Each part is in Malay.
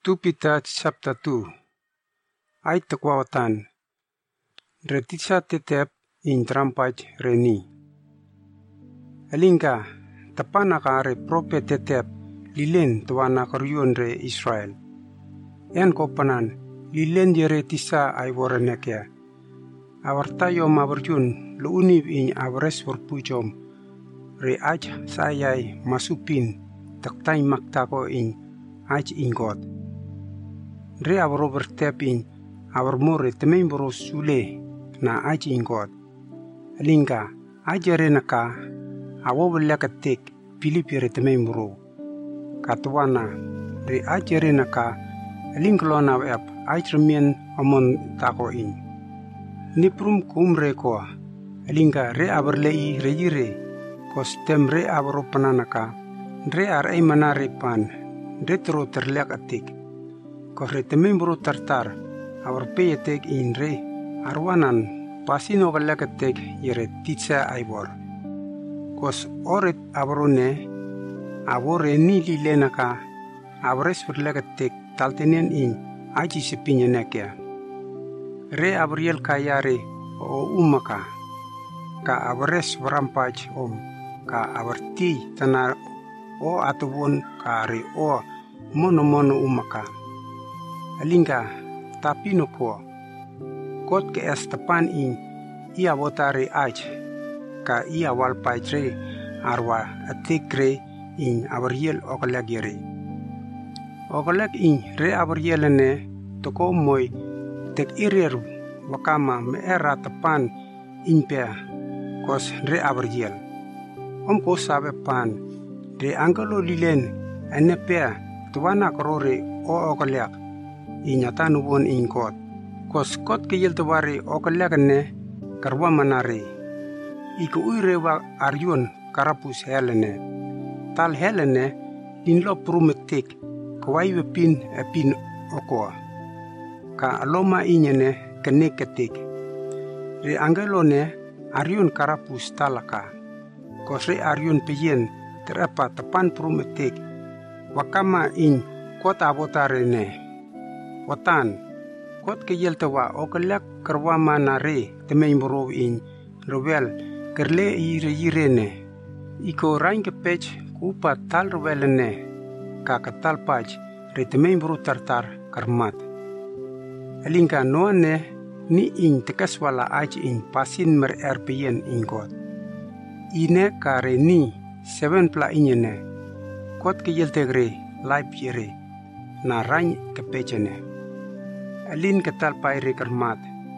2 Peter chapter 2. Ay tekwawatan. Retisa tetep in trampaj reni. Alingka tapanaka re prophet tetep lilen tuana karyun re Israel. Yan kopanan lilen jere tisa ay waranekya. Awartayo mabarjun luunib in awres warpujom. Re aj sayay masupin taktay maktako in aj ingot. Re awro bertepin awrmore temembro sule na aj ingot. Alingka ajere naka awobelekatek Pilipi re temembro. Katwana re ajere naka alinglona ep aj remien amon tako in. Niprum kumre ko alingka re aberlei rejire kostem re abro pananaka re aray manare pan retro terlek atik kohre temembro tartar awar peyetek in re arwanan pasino galekatek yere titsa aibor kos oret abrone abore ni lilenaka abres berlekatek taltenen in aji sepinyenekya re abriel kayare o umaka ka abres warampaj ka abarti tanar o atubun kari o mono umaka. Alingka tapino ko kot ke estapan in ia botare aj ka ia walpajre arwa atikre in abriel okalagire. Okalag in re abrielene toko moy tek irir wakama me era tapan inpea kos re abriel. Ko sabe pan re angelo lilen anepea tuana korore o okalyak inyatanu won inkot kos kot ke yeltawari okalyak ne karwa manare iku uirewa aryun karapus helene tal helene linlo prumetik kwaiwe pin oko ka aloma inyene keneketik re angelo ne aryun karapus talaka kosre aryun peyen terapa tepan prumetik wakama in kota abotare ne watan kot ke yeltawa okalak karwama nare temembro in rowel kerle yirene iko rain ke pech kupa tal rowelene ka katal pach re temembro tartar karmat alingka noane ni in tekaswala aj in pasin mer erpeyen in kot ine kare ni 7 pla inyene kot ke yeltegre life yere na rany ke pechene alin ke talpai re karmat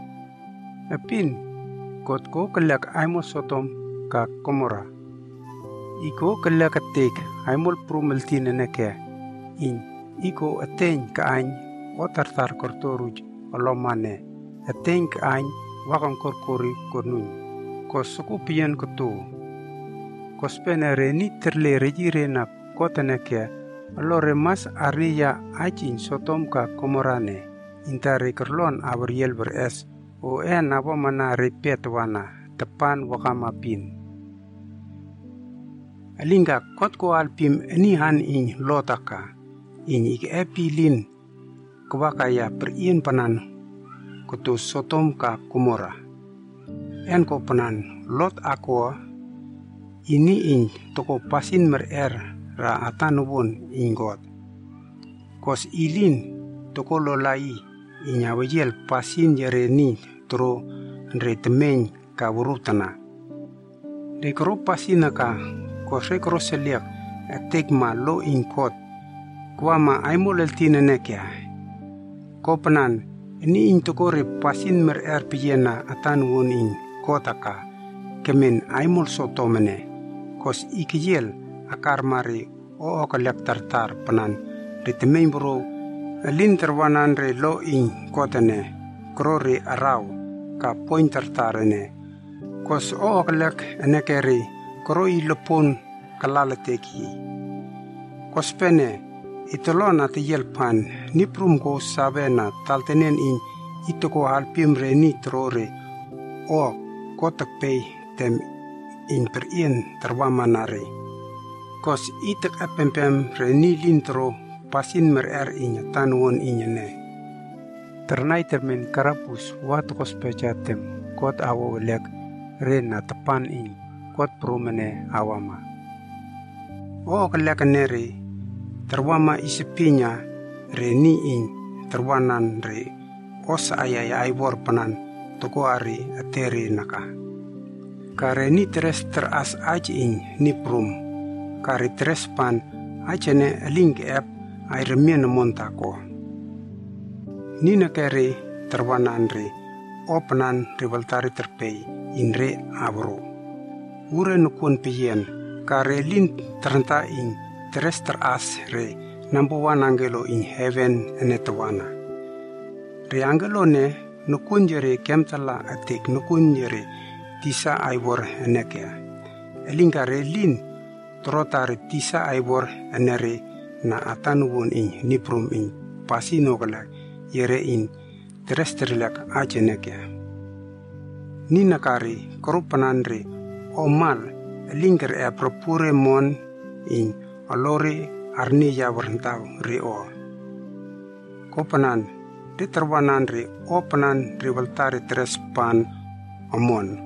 apin kot ko kelak aimo sotom ka komora iko kelak atek aimol prumeltine neke in iko ateng ka any otartar kortoruj olomane ateng ka any wakang korkori kornuny kosuku pian kotu kospene reni terle rejire na kotaneke alore mas ariya ajin sotom ka komorane intare kerlon abriel beres o abo mana repet wana tepan wakama pin alingka kot ko alpim enihan in lotaka in ik epilin kwakaya perien panan kutu sotom ka komora en ko panan lot ako ini in toko pasin mer ra atanubon ingot kos ilin toko lolai inyawajel pasin jereni tro retemeng ka burutana rekro pasinaka kos rekro seliak atekma lo inkot kwama aimoleltina nekya kopanan ini in toko re pasin mer piyena atanubon in kotaka kemen aimol sotomene kos ikijel akar mari o okalyak tartar panan ritemembro alin terwanan re lo in kotane krore araw ka point tartarene kos o okalyak anekeri kroi lepon kalalateki kos pene itolona te yelpan niprum ko sabena taltenen in itoko alpim re ni trore o kotak pay tem in perien terwamanare kos itek apempem reni lintro pasin inya tanuon inya ne. Ternai termen karapus wat kos pejatem kot awo lek rena tepan kot prumene awama. O kelek nere terwama isipinya reni terwanan re os ayaya aibor panan toko ari ateri naka. Kare ni teres teras aja ni prum. Kare teres pan aja ne link app ay remien montako. Ni kare terwanan re openan rivaltari terpei inre abro. Ure nukun piyen kare lin terenta teres teras re number 1 angelo in heaven ene tawana. Re angelo ne nukun jere kemtala atik nukun jere tisa aibor enekea. Elingka relin trotare tisa aibor enere na atanuwon niprum pasino kala yere teresterlek ajenekea. Nina kari korupanandre omal elingker propure mon alore arni jawarntau rio. Kopanan deterwanan re openan rivaltare terespan omon.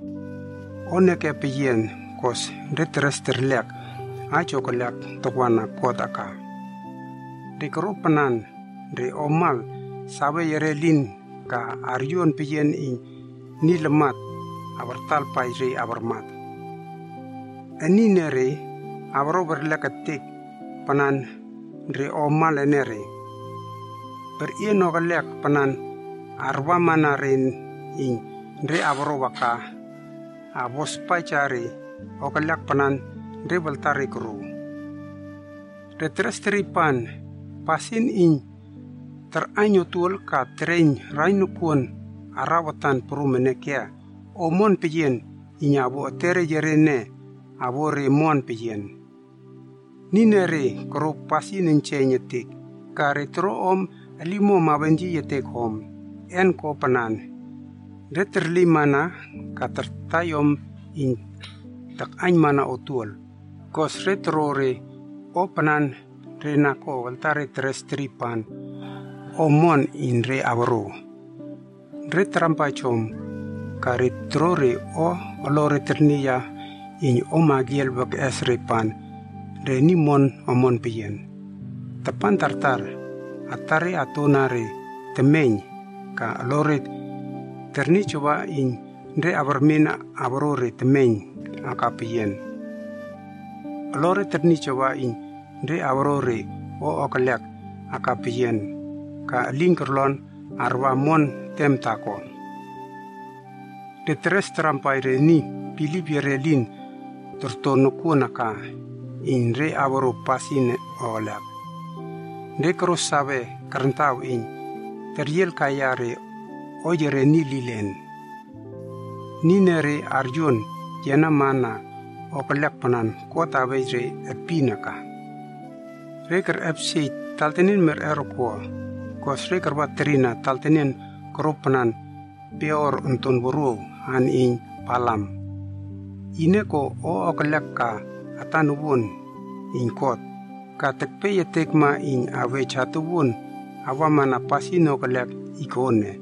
Oneke piyen kos retersterlek ajo kolek tokwana kotaka. Di kerupanan re omal sawe yerelin ka aryon piyen ni lemat abartal pai re abarmat. Eni nere abro berlekatik panan re omal enere. Berien okalek panan arwa manarin re abro waka abos pacari okalak panan rebel tarik ru. Retresteri-pan pasin teranyo tuol ka tren rainukun arawatan perumenekea omon pijen inyabo tere jerene abore mon pijen. Ninere koro pasin nyenyetik kare tro om limo mabenji yetek hom en ko panan. Reterlimana katertayom tak mana otuol. Kos retrore openan renako waltare terestripan omon re abro. Retrampachom karitrore olore ternia omagiel bak esrepan renimon omon piyen. Tepan tartar atare atonare temeny ka olore terni coba re abarmena abrore temeny akapiyen. Lore terni coba re abrore okalek akapiyen ka lingkerlon arwa mon tem tako. De tres trampai re ni pilip yerelin tertonuku naka re abro pasin olak. De keros sabe karentau teriel kayare ojere ni lilen. Ninere arjun jana mana okalak panan kota bejre epinaka. Reker FC taltenin mer eroko kos reker baterina taltenin kerupanan peor untun buru an palam. Ineko okalak ka atanubun kot ka tekpe yetekma awe chatubun awamana pasino okalak ikone.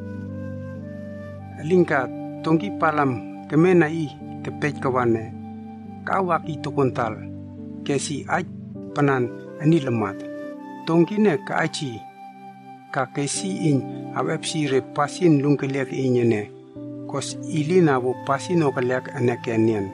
Lingkat tongki palam kemena kepej kawane kawak itu kontal kesi aj panan ani lemat tongkine ka aci ka kesi awepsi re pasin lungkelek inyene kos ilina bo pasino kelek anakenian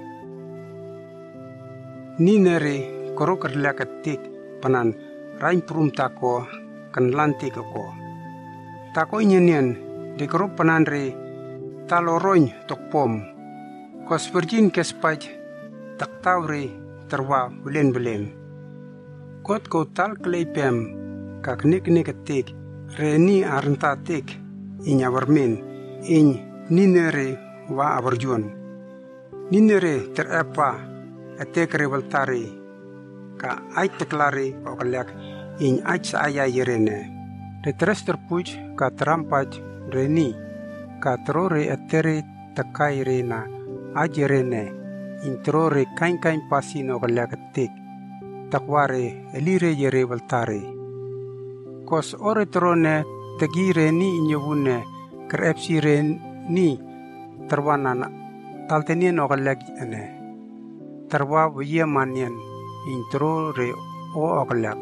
ninere koro kerlek tik panan rain prum tako kan lantik ko tako inyenian de koro panan re taloroñ tokpom kos virgin kespaj taktawre terwa belen kot ko tal kleipem kak nik tik reni arentatik inyawarmin ninere wa abarjuan ninere terepa etek revoltari ka ay teklari okalak ay saaya yerene retres terpuj ka terampaj reni katrore etere takai rena ajerene introre kain pasino kalakatik takware elire yere waltare. Kos ore trone tegire ni inyewune kerepsire ni terwana taltenien ogalag ene. Terwa wiye manien intro re o ogalag.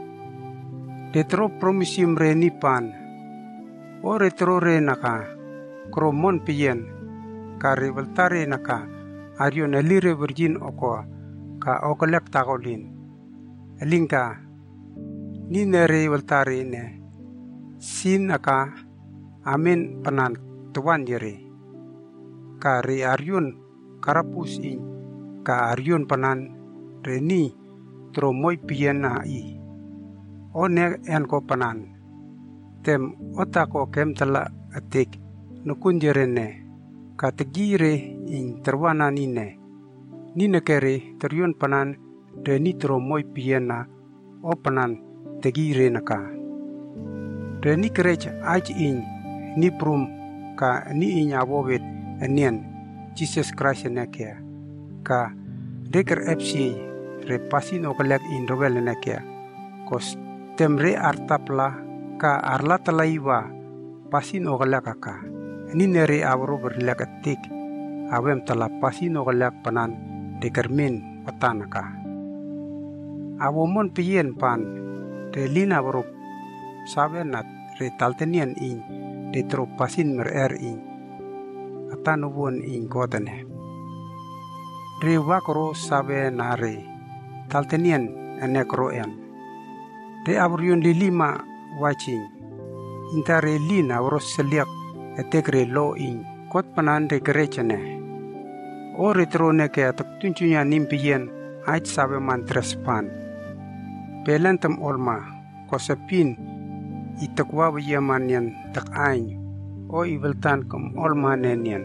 Detro promisim re ni pan. O retro re naka kromon pien ka rivaltare naka arion elire virgin oko ka okolek takolin elingka ni nere valtare ne sin naka amin panan tuan yere ka re arion karapus in ka arion panan re ni tromoy pien na i one en ko panan tem otako kem tala atik nukun jerene kategire in terwana nine kere terion panan de nitro moy piena o panan tegire naka de ni kerech aj in ni prum ka ni inya wowet enien Jesus Christ nekia ka deker FC re pasino kolek in rovel nekia kos temre artapla ka arla talaiwa pasin ogalak ka ni nere awro berlak atik awem tala pasin ogalak panan dekermin patanaka awomon pien pan de lina awro sabenat re taltenian in de tro pasin mer in atanuwon in godane re wakro sabenare taltenian anekroen de awrion lilima watching intare lina oros seliak etegre lo in kot panan de gerechane o retrone ke atak tuncunya nimpien ait sabe man trespan pelentem olma kosepin itakwa yamanyan tak ain o ibeltan kom olma nenian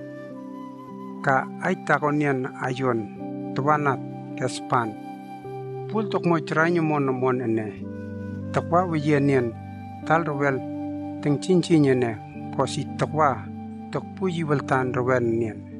ka ait takonian ayon tuanat kespan pultok mo tranyo mon ene takwa wienian tal rowel teng cincinya ne kosi takwa tok puji weltan rowen nian